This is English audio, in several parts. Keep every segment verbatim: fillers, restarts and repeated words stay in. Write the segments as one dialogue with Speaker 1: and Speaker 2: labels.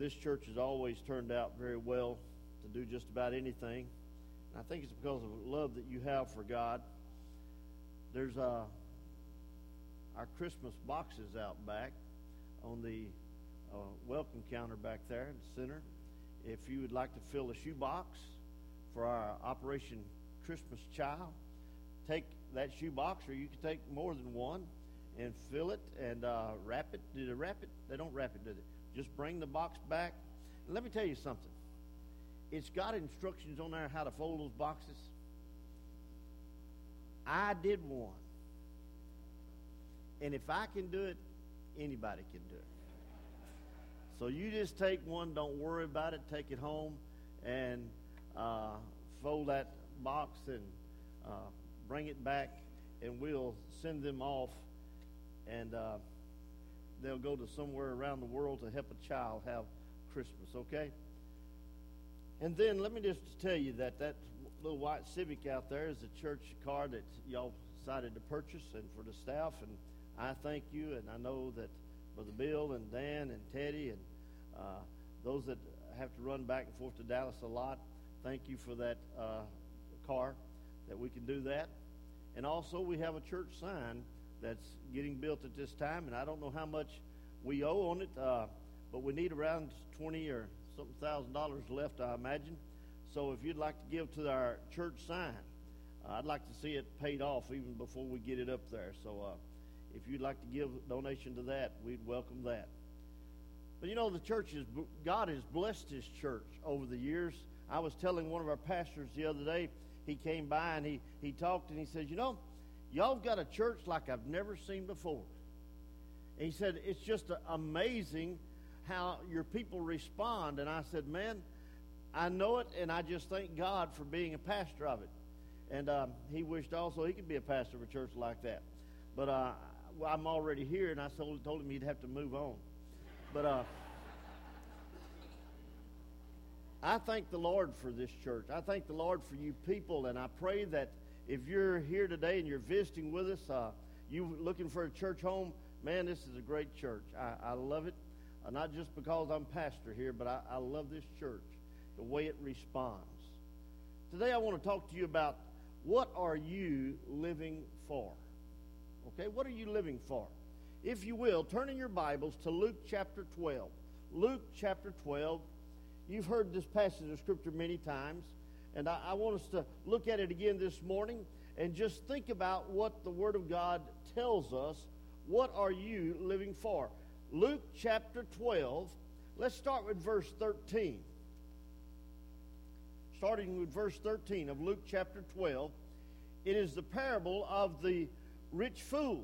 Speaker 1: This church has always turned out very well to do just about anything. And I think it's because of the love that you have for God. There's uh, our Christmas boxes out back on the uh, welcome counter back there in the center. If you would like to fill a shoebox for our Operation Christmas Child, take that shoebox, or you can take more than one, and fill it and uh, wrap it. Do they wrap it? They don't wrap it, do they? Just bring the box back. And let me tell you something. It's got instructions on there how to fold those boxes. I did one. And if I can do it, anybody can do it. So you just take one, don't worry about it, take it home, and uh, fold that box and uh, bring it back, and we'll send them off, and uh, they'll go to somewhere around the world to help a child have Christmas, okay? And then let me just tell you that that little white Civic out there is a church car that y'all decided to purchase, and for the staff, and I thank you, and I know that Brother Bill and Dan and Teddy and uh, those that have to run back and forth to Dallas a lot, thank you for that uh, car, that we can do that. And also we have a church sign that's getting built at this time, and I don't know how much we owe on it, uh, but we need around twenty or something thousand dollars left, I imagine. So if you'd like to give to our church sign, uh, I'd like to see it paid off even before we get it up there. So uh, if you'd like to give a donation to that, we'd welcome that. But you know, the church is, God has blessed His church over the years. I was telling one of our pastors the other day, he came by and he, he talked and he said, you know, y'all got a church like I've never seen before. And he said, it's just amazing how your people respond. And I said, man, I know it, and I just thank God for being a pastor of it. And um, he wished also he could be a pastor of a church like that. But uh, well, I'm already here, and I told, told him he'd have to move on. But uh, I thank the Lord for this church. I thank the Lord for you people, and I pray that if you're here today and you're visiting with us, uh, you looking for a church home, man, this is a great church. I, I love it, uh, not just because I'm pastor here, but I, I love this church, the way it responds. Today I want to talk to you about what are you living for? Okay, what are you living for? If you will, turn in your Bibles to Luke chapter twelve. Luke chapter twelve. You've heard this passage of Scripture many times, and I, I want us to look at it again this morning and just think about what the Word of God tells us. What are you living for? Luke chapter twelve. Let's start with verse thirteen. Starting with verse thirteen of Luke chapter twelve. It is the parable of the rich fool.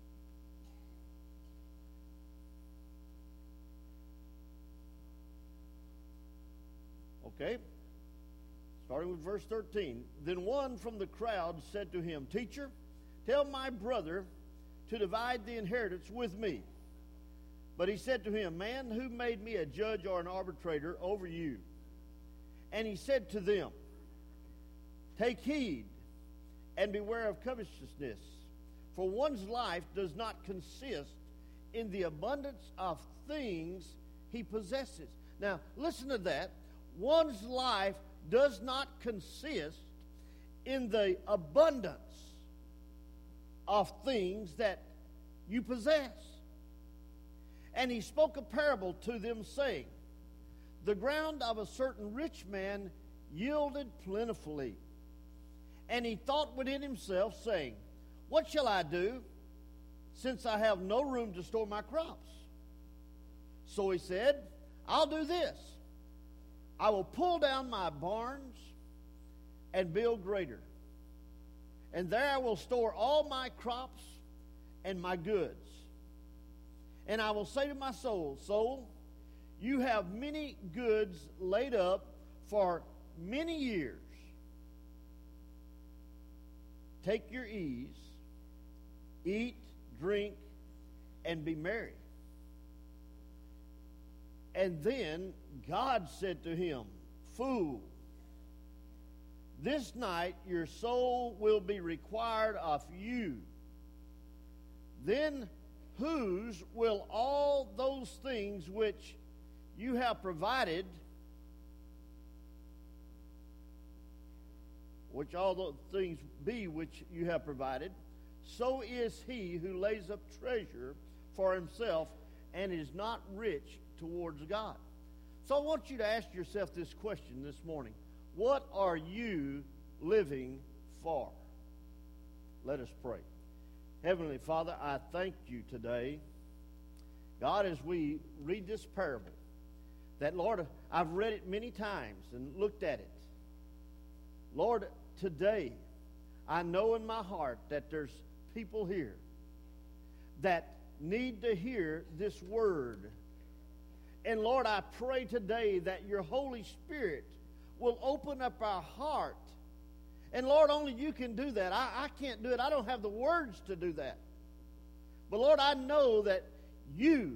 Speaker 1: Okay, starting with verse thirteen. Then one from the crowd said to him, Teacher, tell my brother to divide the inheritance with me. But he said to him, Man, who made me a judge or an arbitrator over you? And he said to them, Take heed and beware of covetousness, for one's life does not consist in the abundance of things he possesses. Now, listen to that. One's life does not consist in the abundance of things that you possess. And he spoke a parable to them, saying, The ground of a certain rich man yielded plentifully. And he thought within himself, saying, What shall I do, since I have no room to store my crops? So he said, I'll do this. I will pull down my barns and build greater. And there I will store all my crops and my goods. And I will say to my soul, Soul, you have many goods laid up for many years. Take your ease, eat, drink, and be merry. And then God said to him, Fool, this night your soul will be required of you. Then whose will all those things which you have provided, which all those things be which you have provided, so is he who lays up treasure for himself and is not rich towards God. So I want you to ask yourself this question this morning. What are you living for? Let us pray. Heavenly Father, I thank you today, God, as we read this parable, that, Lord, I've read it many times and looked at it. Lord, today, I know in my heart that there's people here that need to hear this word. And Lord, I pray today that your Holy Spirit will open up our heart. And Lord, only you can do that. I, I can't do it. I don't have the words to do that. But Lord, I know that you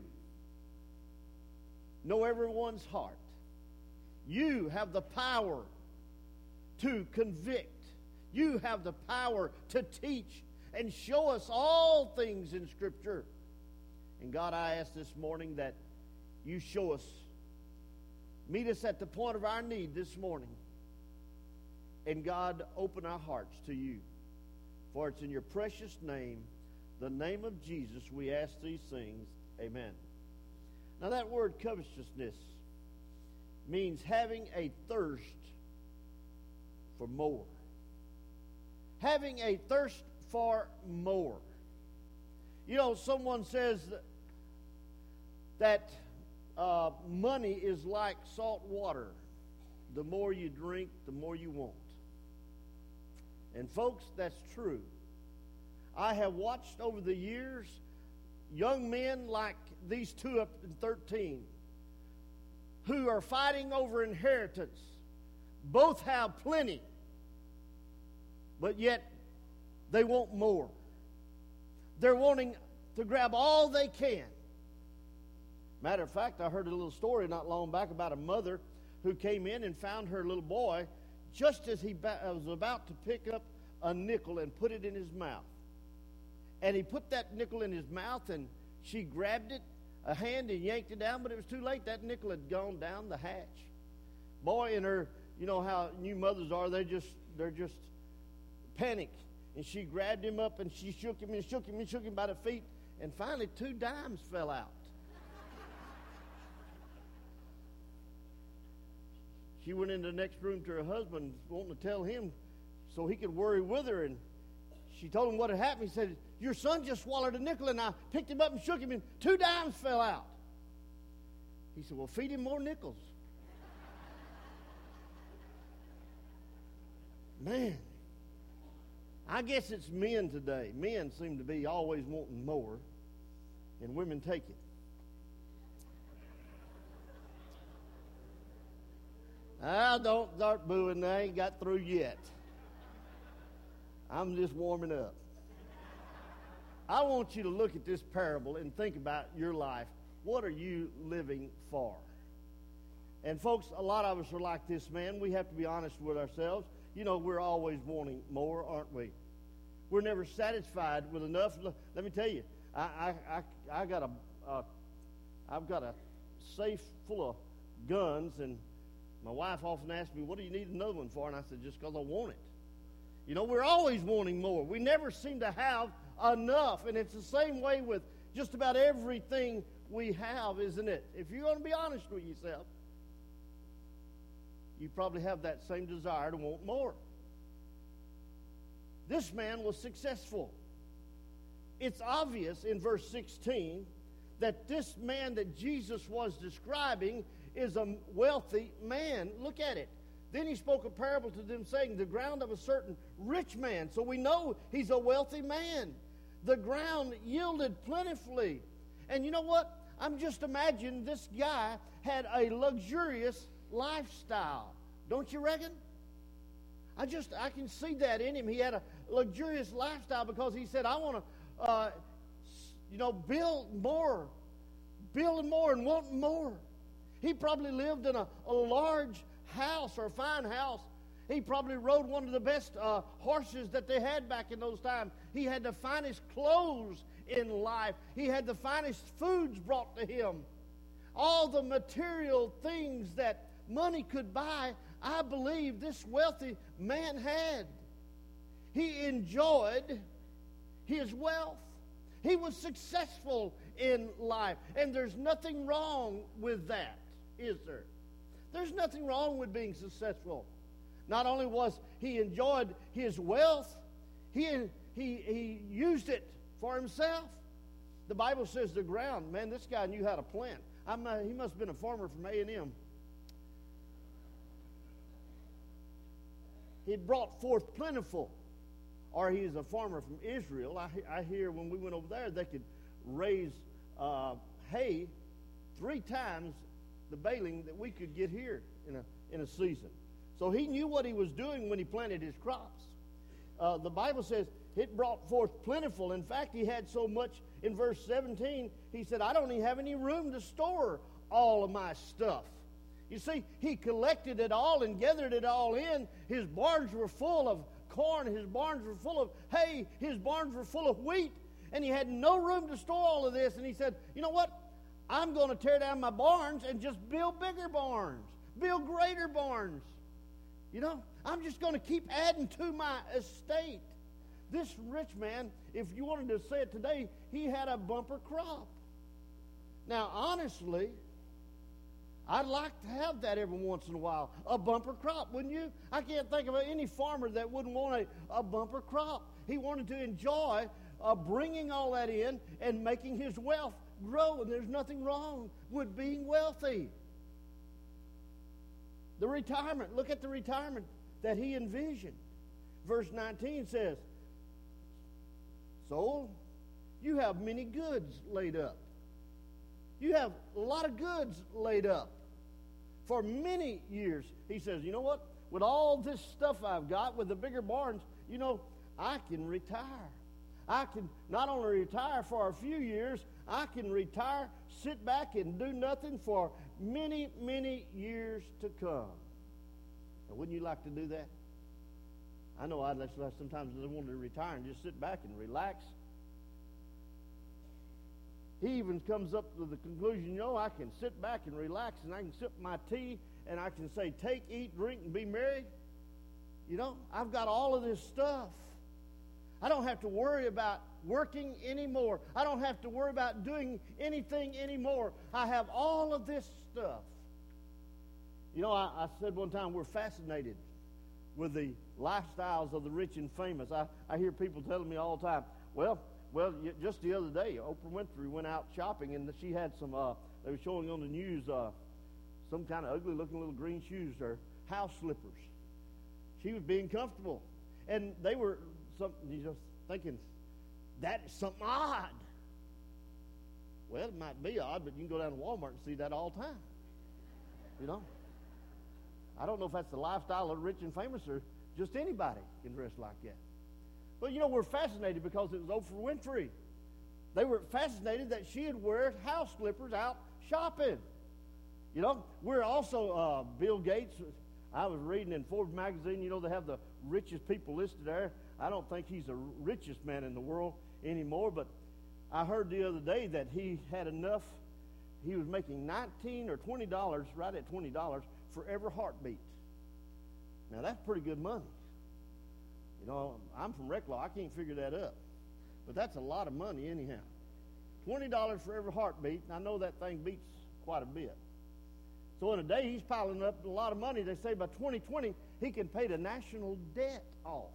Speaker 1: know everyone's heart. You have the power to convict. You have the power to teach and show us all things in Scripture. And God, I ask this morning that you show us, meet us at the point of our need this morning. And God, open our hearts to you. For it's in your precious name, the name of Jesus, we ask these things. Amen. Now that word covetousness means having a thirst for more. Having a thirst for more. You know, someone says that, that uh, money is like salt water. The more you drink, the more you want. And folks, that's true. I have watched over the years young men like these two up in thirteen who are fighting over inheritance. Both have plenty, but yet they want more. They're wanting to grab all they can. Matter of fact, I heard a little story not long back about a mother who came in and found her little boy just as he ba- was about to pick up a nickel and put it in his mouth. And he put that nickel in his mouth, and she grabbed it, a hand, and yanked it down, but it was too late. That nickel had gone down the hatch. Boy, and her, you know how new mothers are, they just, they're just panic. And she grabbed him up, and she shook him and shook him and shook him by the feet, and finally two dimes fell out. She went into the next room to her husband, wanting to tell him so he could worry with her, and she told him what had happened. He said, your son just swallowed a nickel, and I picked him up and shook him, and two dimes fell out. He said, well, feed him more nickels. Man, I guess it's men today. Men seem to be always wanting more, and women take it. Ah, don't start booing. I ain't got through yet. I'm just warming up. I want you to look at this parable and think about your life. What are you living for? And folks, a lot of us are like this man. We have to be honest with ourselves. You know, we're always wanting more, aren't we? We're never satisfied with enough. Let me tell you, I I I, I got a uh, I've got a safe full of guns, and my wife often asks me, what do you need another one for? And I said, just because I want it. You know, we're always wanting more. We never seem to have enough. And it's the same way with just about everything we have, isn't it? If you're going to be honest with yourself, you probably have that same desire to want more. This man was successful. It's obvious in verse sixteen that this man that Jesus was describing is a wealthy man. Look at it. Then he spoke a parable to them, saying, the ground of a certain rich man. So we know he's a wealthy man. The ground yielded plentifully. And you know what? I'm just imagining this guy had a luxurious lifestyle. Don't you reckon? I just, I can see that in him. He had a luxurious lifestyle because he said, I want to, uh, you know, build more, building more and wanting more. He probably lived in a, a large house or a fine house. He probably rode one of the best uh, horses that they had back in those times. He had the finest clothes in life. He had the finest foods brought to him. all the material things that money could buy, I believe this wealthy man had. He enjoyed his wealth. He was successful in life. And there's nothing wrong with that, is there? There's nothing wrong with being successful. Not only was he enjoyed his wealth, he, he, he used it for himself. The Bible says the ground, man, this guy knew how to plant. I'm, uh, he must have been a farmer from A and M. He brought forth plentiful. Or he is a farmer from Israel. I, I hear when we went over there, they could raise uh, hay three times the baling that we could get here in a, in a season. So he knew what he was doing when he planted his crops. Uh, the Bible says it brought forth plentiful. In fact, he had so much in verse seventeen, he said, I don't even have any room to store all of my stuff. You see, he collected it all and gathered it all in. His barns were full of corn, his barns were full of hay, his barns were full of wheat, and he had no room to store all of this. And he said, you know what? I'm going to tear down my barns and just build bigger barns, build greater barns. You know, I'm just going to keep adding to my estate. This rich man, if you wanted to say it today, he had a bumper crop. Now, honestly, I'd like to have that every once in a while, a bumper crop, wouldn't you? I can't think of any farmer that wouldn't want a, a bumper crop. He wanted to enjoy uh, bringing all that in and making his wealth grow, and there's nothing wrong with being wealthy. The retirement, look at the retirement that he envisioned. Verse nineteen says, soul, you have many goods laid up. You have a lot of goods laid up for many years. He says, you know what? With all this stuff I've got, with the bigger barns, you know, I can retire. I can not only retire for a few years, I can retire, sit back and do nothing for many, many years to come. Now, wouldn't you like to do that? I know I'd sometimes I wanted to retire and just sit back and relax. He even comes up to the conclusion, you know, I can sit back and relax and I can sip my tea and I can say, take, eat, drink, and be merry. You know, I've got all of this stuff. I don't have to worry about working anymore. I don't have to worry about doing anything anymore. I have all of this stuff. You know, I, I said one time we're fascinated with the lifestyles of the rich and famous. I, I hear people telling me all the time, well, well, just the other day, Oprah Winfrey went out shopping and she had some, uh, they were showing on the news, uh, some kind of ugly-looking little green shoes, or house slippers. She was being comfortable. And they were something, you just thinking, that is something odd. Well, it might be odd, but you can go down to Walmart and see that all the time. You know? I don't know if that's the lifestyle of the rich and famous or just anybody can dress like that. But, you know, we're fascinated because it was Oprah Winfrey. They were fascinated that she would wear house slippers out shopping. You know, we're also, uh, Bill Gates, I was reading in Forbes magazine, you know, they have the richest people listed there. I don't think he's the richest man in the world anymore, but I heard the other day that he had enough, he was making nineteen or twenty dollars, right at twenty dollars, for every heartbeat. Now, that's pretty good money. You know, I'm from Reclaw. I can't figure that up. But that's a lot of money anyhow. twenty dollars for every heartbeat, and I know that thing beats quite a bit. So in a day, he's piling up a lot of money. They say by twenty twenty, he can pay the national debt off.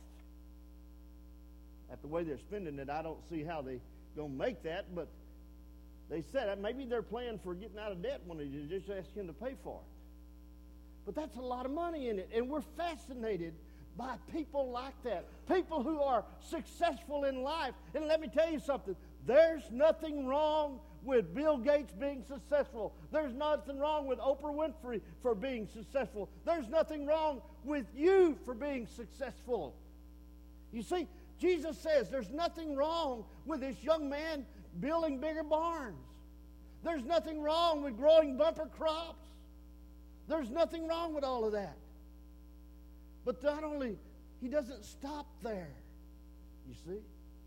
Speaker 1: At the way they're spending it, I don't see how they're going to make that, but they said that maybe they're planning for getting out of debt when they just ask him to pay for it. But that's a lot of money in it, and we're fascinated by people like that, people who are successful in life. And let me tell you something, there's nothing wrong with Bill Gates being successful. There's nothing wrong with Oprah Winfrey for being successful. There's nothing wrong with you for being successful. You see, Jesus says there's nothing wrong with this young man building bigger barns. There's nothing wrong with growing bumper crops. There's nothing wrong with all of that. But not only, he doesn't stop there, you see.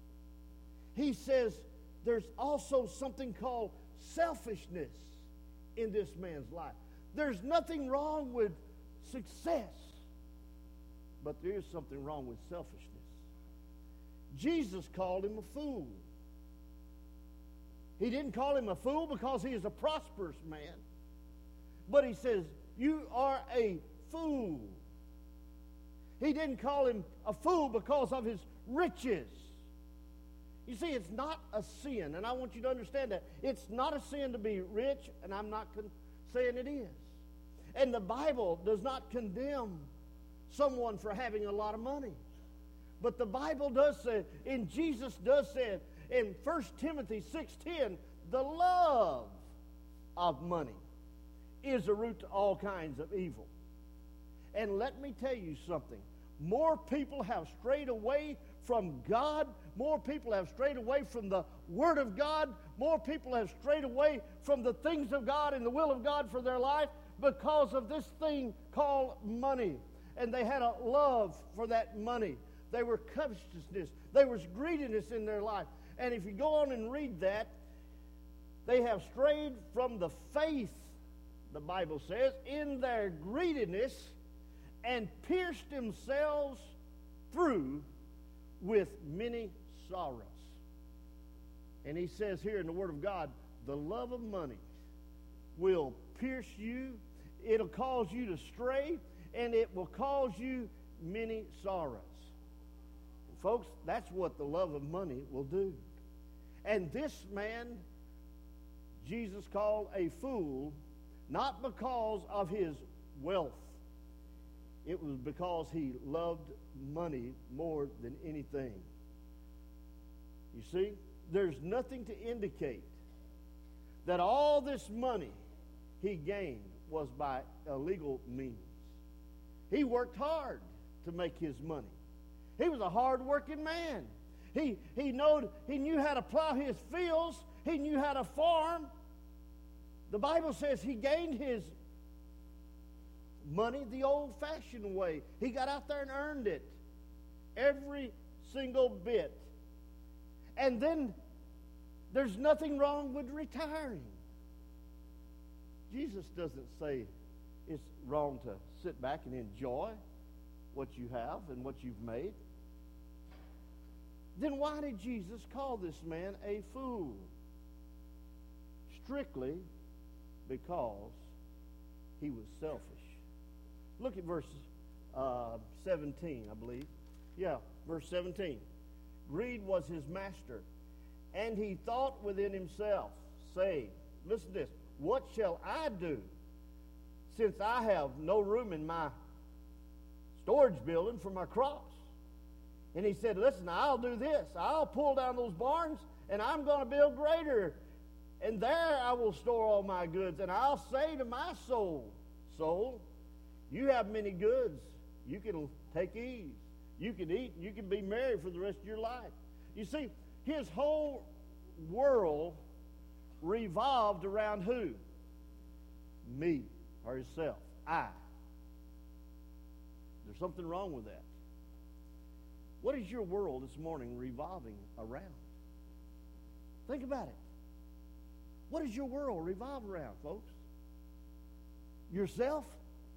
Speaker 1: He says there's also something called selfishness in this man's life. There's nothing wrong with success, but there is something wrong with selfishness. Jesus called him a fool. He didn't call him a fool because he is a prosperous man, but he says, you are a fool. He didn't call him a fool because of his riches. You see, it's not a sin, and I want you to understand that. It's not a sin to be rich, and I'm not con- saying it is. And the Bible does not condemn someone for having a lot of money. But the Bible does say, and Jesus does say in First Timothy six ten, the love of money is a root to all kinds of evil. And let me tell you something. More people have strayed away from God. More people have strayed away from the Word of God. More people have strayed away from the things of God and the will of God for their life because of this thing called money. And they had a love for that money. They were covetousness. There was greediness in their life. And if you go on and read that, they have strayed from the faith, the Bible says, in their greediness, and pierced themselves through with many sorrows. And he says here in the Word of God, the love of money will pierce you. It'll cause you to stray, and it will cause you many sorrows. And folks, that's what the love of money will do. And this man, Jesus called a fool, not because of his wealth. It was because he loved money more than anything. You see, there's nothing to indicate that all this money he gained was by illegal means. He worked hard to make his money. He was a hard-working man. He, he, knowed, he knew how to plow his fields. He knew how to farm. The Bible says he gained his money the old-fashioned way. He got out there and earned it. Every single bit. And then there's nothing wrong with retiring. Jesus doesn't say it's wrong to sit back and enjoy what you have and what you've made. Then why did Jesus call this man a fool? Strictly because he was selfish. Look at verse uh, seventeen, I believe. Yeah, verse seventeen. Greed was his master, and he thought within himself, saying, listen to this, what shall I do, since I have no room in my storage building for my crops? And he said, listen, I'll do this. I'll pull down those barns, and I'm going to build greater. And there I will store all my goods. And I'll say to my soul, soul, you have many goods. You can take ease. You can eat. You can be merry for the rest of your life. You see, his whole world revolved around who? Me, or himself. I. There's something wrong with that. What is your world this morning revolving around? Think about it. What does your world revolve around, folks? Yourself?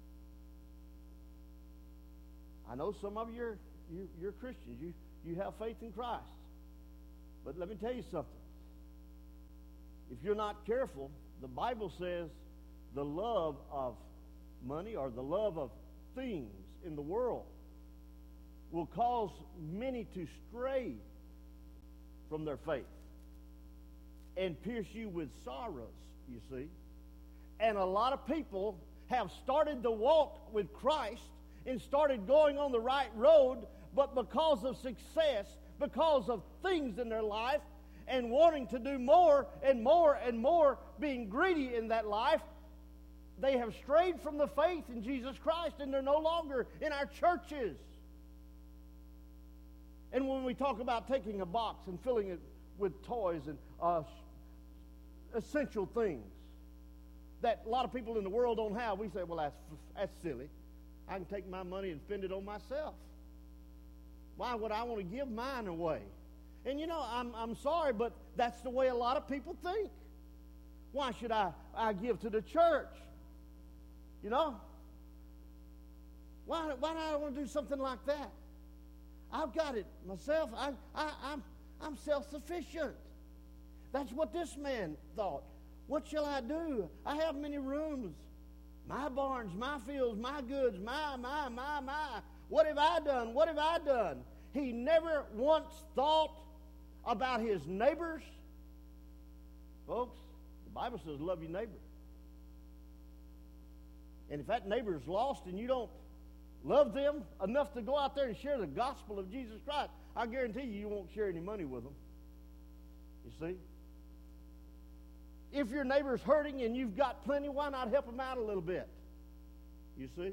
Speaker 1: I know some of you are you, you're Christians. You, you have faith in Christ. But let me tell you something. If you're not careful, the Bible says the love of money or the love of things in the world will cause many to stray from their faith and pierce you with sorrows, you see. And a lot of people have started to walk with Christ and started going on the right road, but because of success, because of things in their life, and wanting to do more and more and more, being greedy in that life, they have strayed from the faith in Jesus Christ, and they're no longer in our churches. And when we talk about taking a box and filling it with toys and uh, essential things that a lot of people in the world don't have, we say, well, that's, that's silly. I can take my money and spend it on myself. Why would I want to give mine away? And you know, I'm, I'm sorry, but that's the way a lot of people think. Why should I I give to the church. You know? Why, why do I want to do something like that? I've got it myself. I, I, I'm, I'm self-sufficient. That's what this man thought. What shall I do? I have many rooms. My barns, my fields, my goods, my, my, my, my. What have I done? What have I done? He never once thought about his neighbors. Folks, the Bible says love your neighbor. And if that neighbor is lost and you don't love them enough to go out there and share the gospel of Jesus Christ, I guarantee you, you won't share any money with them. You see? If your neighbor's hurting and you've got plenty, why not help them out a little bit? You see?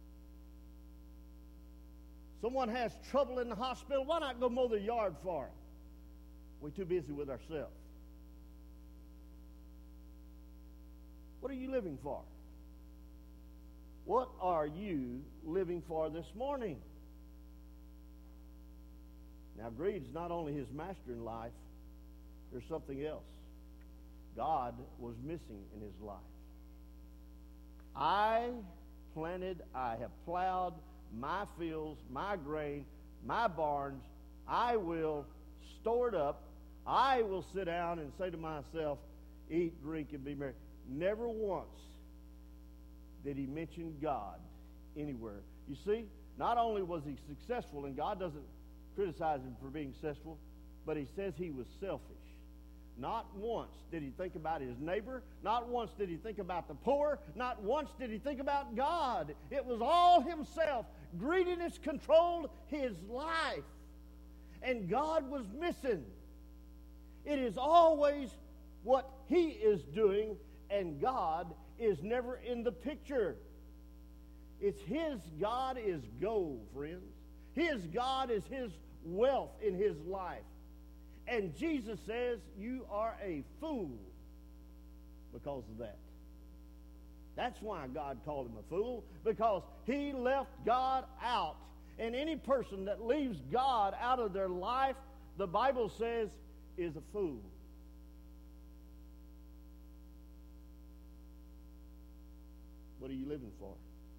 Speaker 1: Someone has trouble in the hospital, why not go mow their yard for them? We're too busy with ourselves. What are you living for? What are you living for this morning? Now, greed's not only his master in life, there's something else. God was missing in his life. I planted, I have plowed my fields, my grain, my barns. I will store it up. I will sit down and say to myself, eat, drink, and be merry. Never once did he mention God anywhere. You see, not only was he successful, and God doesn't criticize him for being successful, but he says he was selfish. Not once did he think about his neighbor. Not once did he think about the poor. Not once did he think about God. It was all himself. Greediness controlled his life. And God was missing. It is always what he is doing, and God is never in the picture. It's his God is gold, friends. His God is his wealth in his life. And Jesus says, you are a fool because of that. That's why God called him a fool, because he left God out. And any person that leaves God out of their life, the Bible says, is a fool. What are you living for?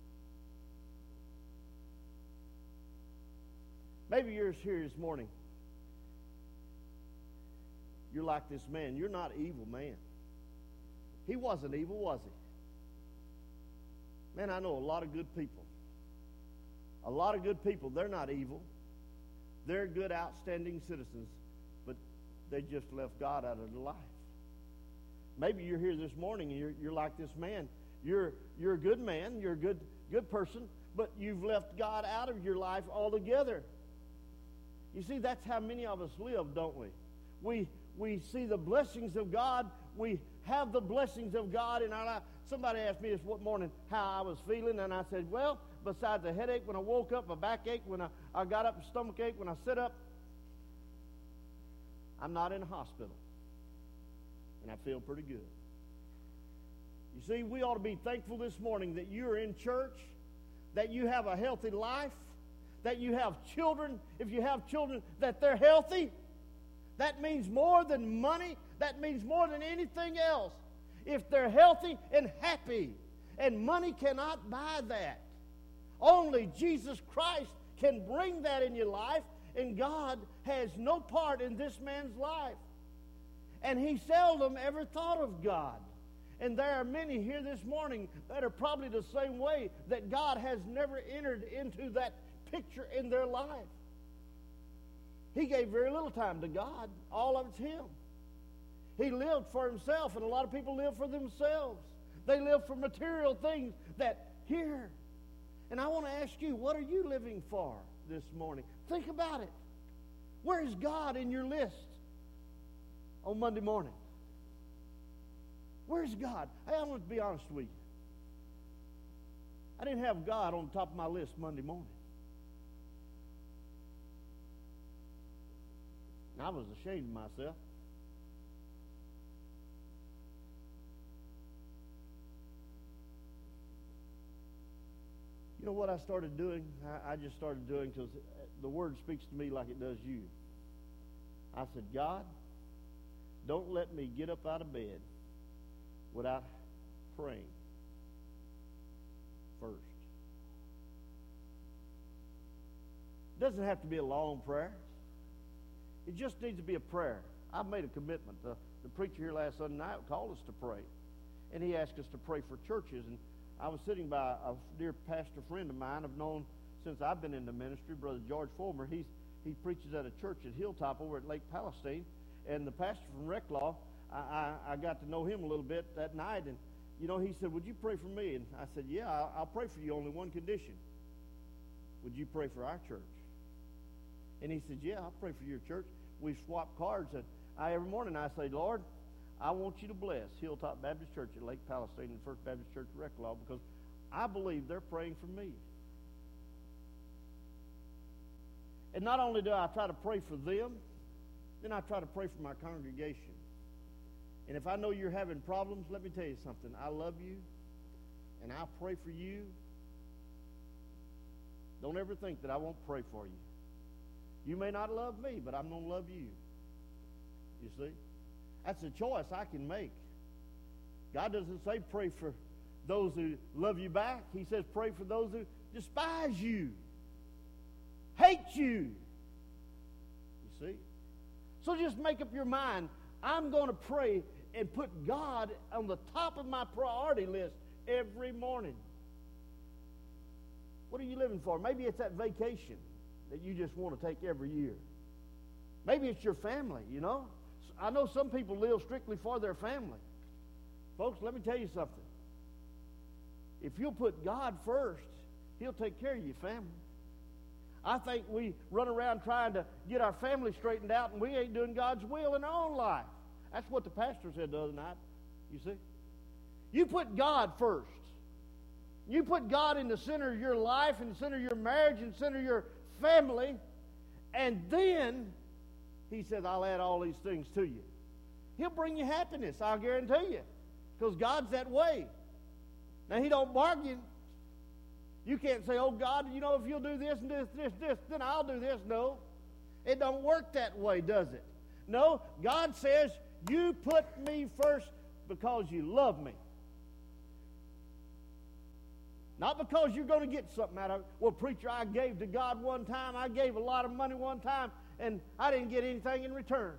Speaker 1: Maybe you're here this morning. You're like this man. You're not an evil man. He wasn't evil, was he? Man, I know a lot of good people. A lot of good people. They're not evil. They're good, outstanding citizens, but they just left God out of their life. Maybe you're here this morning and you're, you're like this man. You're, you're a good man. You're a good, good person, but you've left God out of your life altogether. You see, that's how many of us live, don't we? We we see the blessings of God. We have the blessings of God in our life. Somebody asked me this one morning how I was feeling, and I said, well, besides a headache when I woke up, a backache when I, I got up, a stomach ache when I sit up, I'm not in a hospital. And I feel pretty good. You see, we ought to be thankful this morning that you're in church, that you have a healthy life, that you have children. If you have children, that they're healthy. That means more than money. That means more than anything else. If they're healthy and happy, and money cannot buy that. Only Jesus Christ can bring that in your life, and God has no part in this man's life. And he seldom ever thought of God. And there are many here this morning that are probably the same way, that God has never entered into that picture in their life. He gave very little time to God. All of it's him. He lived for himself, and a lot of people live for themselves. They live for material things that here. And I want to ask you, what are you living for this morning? Think about it. Where is God in your list on Monday morning? Where's God? Hey, I want to be honest with you. I didn't have God on the top of my list Monday morning. And I was ashamed of myself. You know what I started doing? I, I just started doing, because the Word speaks to me like it does you. I said, God, don't let me get up out of bed without praying first. It doesn't have to be a long prayer. It just needs to be a prayer. I've made a commitment. The, the preacher here last Sunday night called us to pray. And he asked us to pray for churches. And I was sitting by a dear pastor friend of mine I've known since I've been in the ministry, Brother George Fulmer. He's, he preaches at a church at Hilltop over at Lake Palestine. And the pastor from Reclaw, I, I, I got to know him a little bit that night. And, you know, he said, would you pray for me? And I said, yeah, I'll, I'll pray for you. Only one condition. Would you pray for our church? And he said, yeah, I'll pray for your church. We swapped cards. And I, every morning I say, Lord, I want you to bless Hilltop Baptist Church at Lake Palestine and First Baptist Church at Reclaw, because I believe they're praying for me. And not only do I try to pray for them, then I try to pray for my congregation. And if I know you're having problems, let me tell you something. I love you, and I'll pray for you. Don't ever think that I won't pray for you. You may not love me, but I'm going to love you. You see? That's a choice I can make. God doesn't say pray for those who love you back. He says pray for those who despise you, hate you. You see? So just make up your mind. I'm going to pray and put God on the top of my priority list every morning. What are you living for? Maybe it's that vacation that you just want to take every year. Maybe it's your family, you know. I know some people live strictly for their family. Folks, let me tell you something. If you'll put God first, He'll take care of your family. I think we run around trying to get our family straightened out, and we ain't doing God's will in our own life. That's what the pastor said the other night, you see. You put God first. You put God in the center of your life, in the center of your marriage, in the center of your family, and then He said, I'll add all these things to you. He'll bring you happiness, I'll guarantee you, because God's that way. Now, He don't bargain. You can't say, oh, God, you know, if you'll do this and this, this, this, then I'll do this. No, it don't work that way, does it? No, God says, you put me first because you love me. Not because you're going to get something out of it. Well, preacher, I gave to God one time. I gave a lot of money one time, and I didn't get anything in return.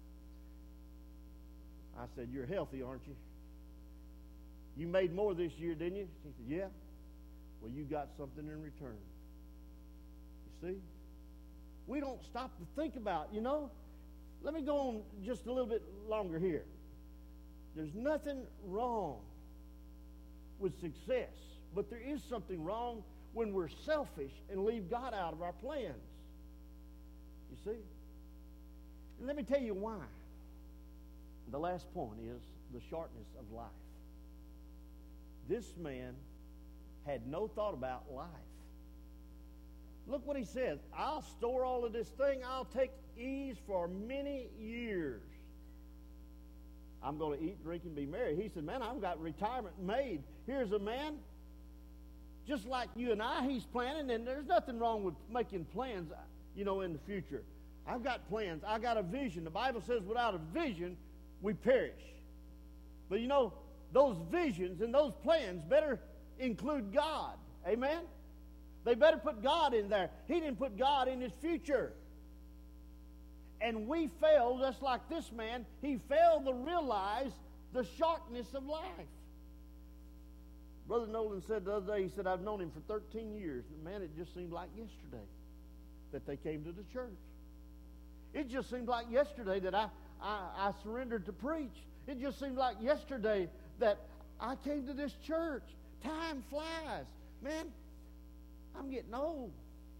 Speaker 1: I said, you're healthy, aren't you? You made more this year, didn't you? He said, yeah. Well, you got something in return. You see? We don't stop to think about, you know. Let me go on just a little bit longer here. There's nothing wrong with success, but there is something wrong when we're selfish and leave God out of our plans. You see? And let me tell you why. The last point is the shortness of life. This man had no thought about life. Look what he says. I'll store all of this thing. I'll take ease for many years. I'm going to eat, drink, and be merry. He said, man, I've got retirement made. Here's a man, just like you and I, he's planning, and there's nothing wrong with making plans, you know, in the future. I've got plans. I got a vision. The Bible says without a vision, we perish. But, you know, those visions and those plans better include God. Amen? They better put God in there. He didn't put God in his future. And we fail, just like this man, he failed to realize the shortness of life. Brother Nolan said the other day, he said, I've known him for thirteen years. And man, it just seemed like yesterday that they came to the church. It just seemed like yesterday that I, I, I surrendered to preach. It just seemed like yesterday that I came to this church. Time flies. Man, I'm getting old.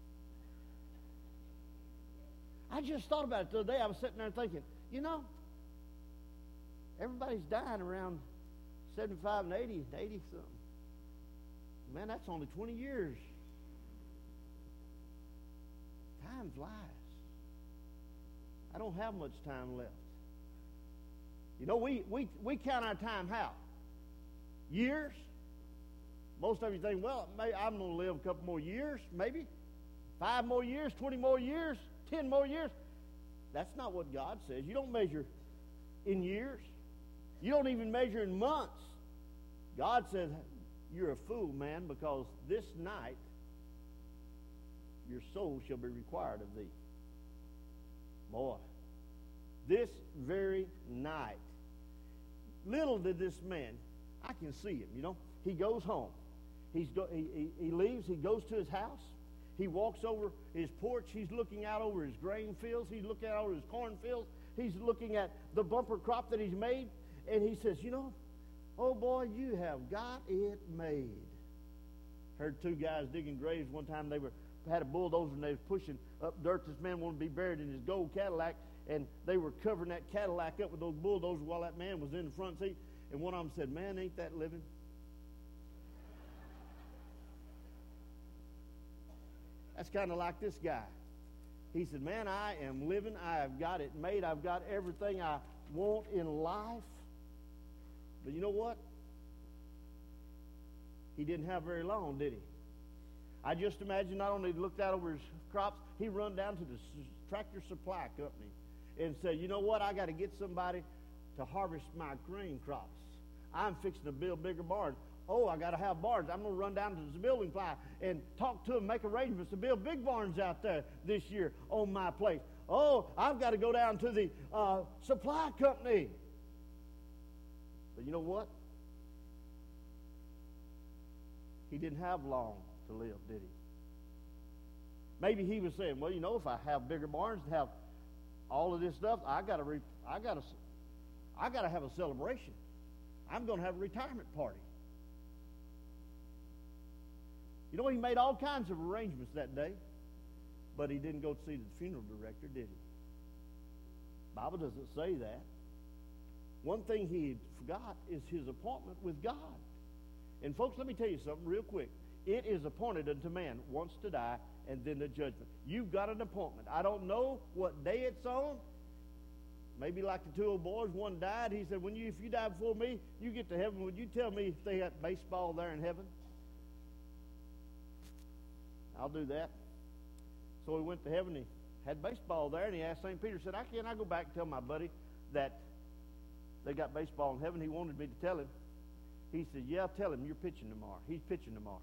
Speaker 1: I just thought about it the other day. I was sitting there thinking, you know, everybody's dying around seventy-five and eighty, eighty something. Man, that's only twenty years. Time flies. I don't have much time left. You know, we, we, we count our time how? Years? Most of you think, well, maybe I'm going to live a couple more years, maybe. Five more years, twenty more years, ten more years. That's not what God says. You don't measure in years. You don't even measure in months. God said, you're a fool, man, because this night your soul shall be required of thee. Boy, this very night. Little did this man, I can see him, you know. He goes home. He's go, he, he, he leaves. He goes to his house. He walks over his porch. He's looking out over his grain fields. He's looking out over his corn fields. He's looking at the bumper crop that he's made. And he says, you know, oh boy, you have got it made. Heard two guys digging graves one time. They were had a bulldozer and they was pushing up dirt. This man wanted to be buried in his gold Cadillac, and they were covering that Cadillac up with those bulldozers while that man was in the front seat. And one of them said, man, ain't that living? That's kind of like this guy. He said, man, I am living. I have got it made. I've got everything I want in life. But you know what? He didn't have very long, did he? I just imagine not only he looked out over his crops, he run down to the Tractor Supply Company and said, you know what? I got to get somebody to harvest my grain crops. I'm fixing to build bigger barns. Oh, I got to have barns. I'm going to run down to the building supply and talk to them, make arrangements to build big barns out there this year on my place. Oh, I've got to go down to the uh, supply company. But you know what? He didn't have long to live, did he? Maybe he was saying, well, you know, if I have bigger barns and have all of this stuff, I got to, re- I got to, I got to have a celebration. I'm going to have a retirement party. You know, he made all kinds of arrangements that day, but he didn't go to see the funeral director, did he? The Bible doesn't say that. One thing he forgot is his appointment with God. And folks, let me tell you something real quick. It is appointed unto man once to die and then the judgment. You've got an appointment. I don't know what day it's on. Maybe like the two old boys, one died. He said, "When you, if you die before me, you get to heaven. Would you tell me if they got baseball there in heaven?" I'll do that. So he went to heaven. He had baseball there, and he asked Saint Peter, said, "I can't I go back and tell my buddy that they got baseball in heaven?" He wanted me to tell him. He said, "Yeah, tell him you're pitching tomorrow." He's pitching tomorrow.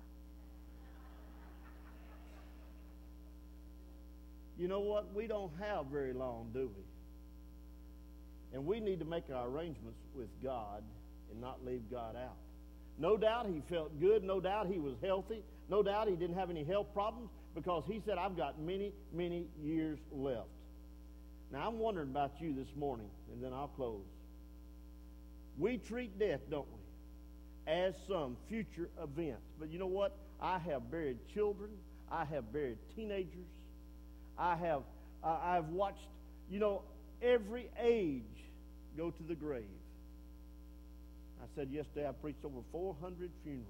Speaker 1: You know what? We don't have very long, do we? And we need to make our arrangements with God and not leave God out. No doubt he felt good. No doubt he was healthy. No doubt he didn't have any health problems because he said, "I've got many, many years left." Now, I'm wondering about you this morning, and then I'll close. We treat death, don't we, as some future event. But you know what? I have buried children. I have buried teenagers. I have uh, I've watched, you know, every age go to the grave. I said yesterday I preached over four hundred funerals.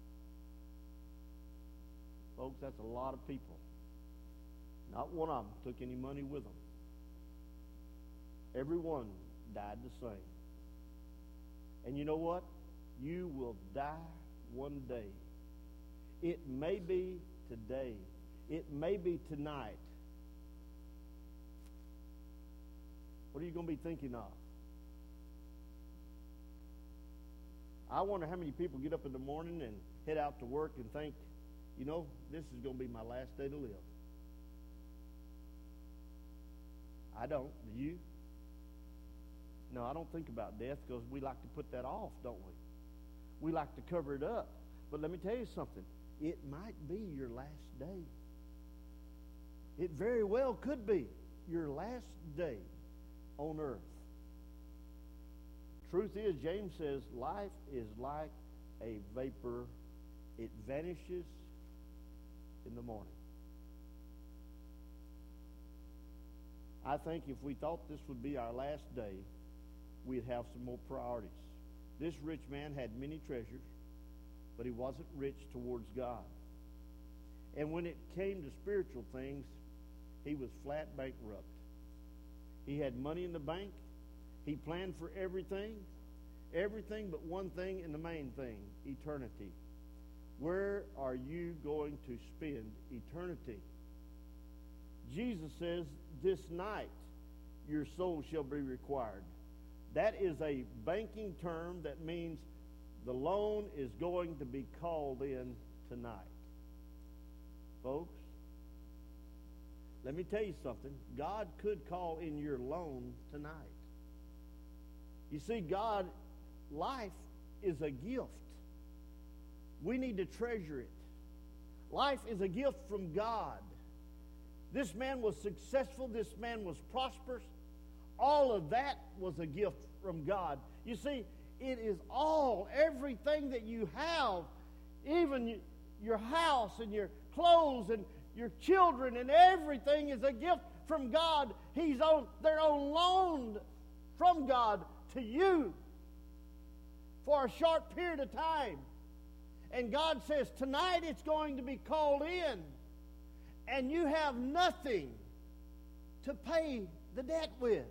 Speaker 1: Folks, that's a lot of people. Not one of them took any money with them. Everyone died the same. And you know what? You will die one day. It may be today. It may be tonight. What are you going to be thinking of? I wonder how many people get up in the morning and head out to work and think, you know, this is going to be my last day to live. I don't. Do you? No, I don't think about death because we like to put that off, don't we? We like to cover it up. But let me tell you something. It might be your last day. It very well could be your last day on earth. Truth is, James says, life is like a vapor. It vanishes in the morning. I think if we thought this would be our last day, we'd have some more priorities. This rich man had many treasures, but he wasn't rich towards God. And when it came to spiritual things, he was flat bankrupt. He had money in the bank. He planned for everything. Everything but one thing, and the main thing, eternity. Where are you going to spend eternity? Jesus says, this night your soul shall be required. That is a banking term that means the loan is going to be called in tonight. Folks, let me tell you something. God could call in your loan tonight. You see, God, life is a gift. We need to treasure it. Life is a gift from God. This man was successful. This man was prosperous. All of that was a gift from God. You see, it is all, everything that you have, even your house and your clothes and your children and everything is a gift from God. He's on, they're on loan from God to you for a short period of time. And God says, tonight it's going to be called in, and you have nothing to pay the debt with.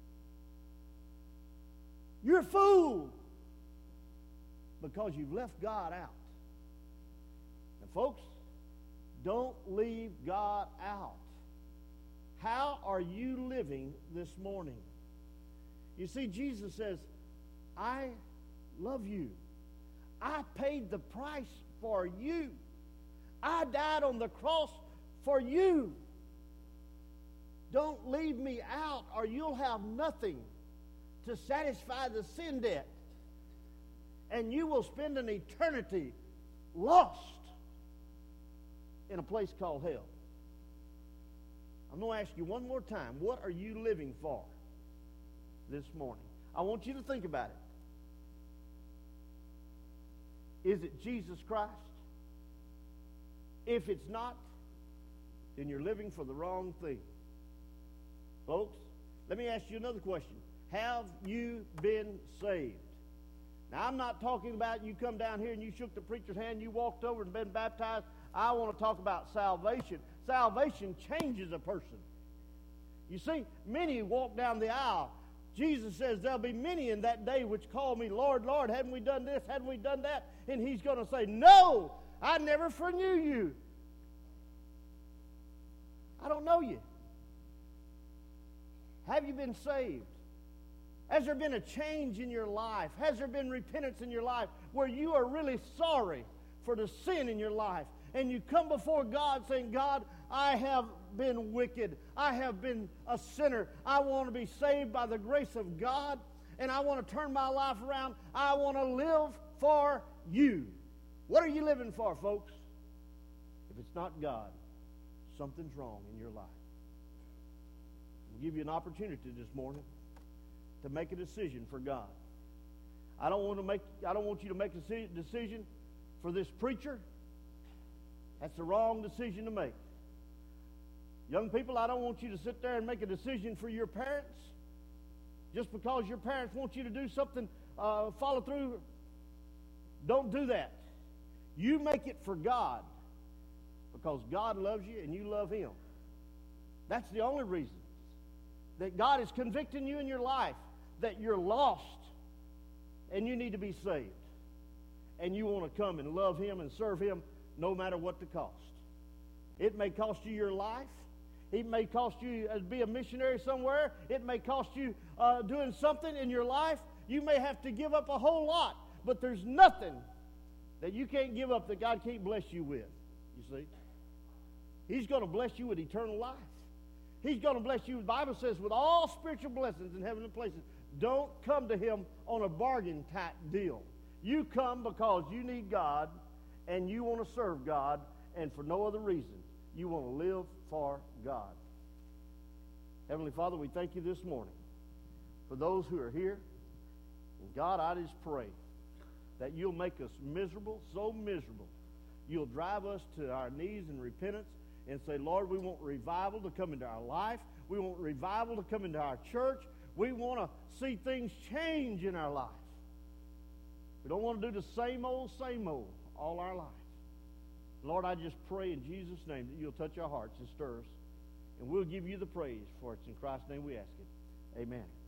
Speaker 1: You're a fool because you've left God out. And folks, don't leave God out. How are you living this morning? You see, Jesus says, I love you. I paid the price for you. I died on the cross for you. Don't leave me out, or you'll have nothing to satisfy the sin debt. And you will spend an eternity lost in a place called hell. I'm going to ask you one more time, what are you living for this morning? I want you to think about it. Is it Jesus Christ? If it's not, then you're living for the wrong thing. Folks, let me ask you another question. Have you been saved? Now, I'm not talking about you come down here and you shook the preacher's hand, you walked over and been baptized. I want to talk about salvation. Salvation changes a person. You see, many walk down the aisle. Jesus says there'll be many in that day which call me, Lord, Lord, hadn't we done this, hadn't we done that? And he's going to say, no, I never foreknew you. I don't know you. Have you been saved? Has there been a change in your life? Has there been repentance in your life where you are really sorry for the sin in your life? And you come before God saying, God, I have been wicked. I have been a sinner. I want to be saved by the grace of God, and I want to turn my life around. I want to live for you. What are you living for, folks? If it's not God, something's wrong in your life. I'll give you an opportunity this morning to make a decision for God. I don't want to make I don't want you to make a decision for this preacher. That's the wrong decision to make. Young people, I don't want you to sit there and make a decision for your parents. Just because your parents want you to do something, uh, follow through. Don't do that. You make it for God, because God loves you and you love Him. That's the only reason that God is convicting you in your life that you're lost and you need to be saved. And you want to come and love Him and serve Him no matter what the cost. It may cost you your life. It may cost you to be a missionary somewhere. It may cost you uh, doing something in your life. You may have to give up a whole lot. But there's nothing that you can't give up that God can't bless you with. You see? He's going to bless you with eternal life. He's going to bless you, the Bible says, with all spiritual blessings in heavenly places. Don't come to Him on a bargain type deal. You come because you need God and you want to serve God, and for no other reason. You want to live for God. Heavenly Father, we thank you this morning for those who are here. And God, I just pray that you'll make us miserable, so miserable. You'll drive us to our knees in repentance and say, Lord, we want revival to come into our life. We want revival to come into our church. We want to see things change in our life. We don't want to do the same old, same old all our life. Lord, I just pray in Jesus' name that you'll touch our hearts and stir us, and we'll give you the praise, for it's in Christ's name we ask it. Amen.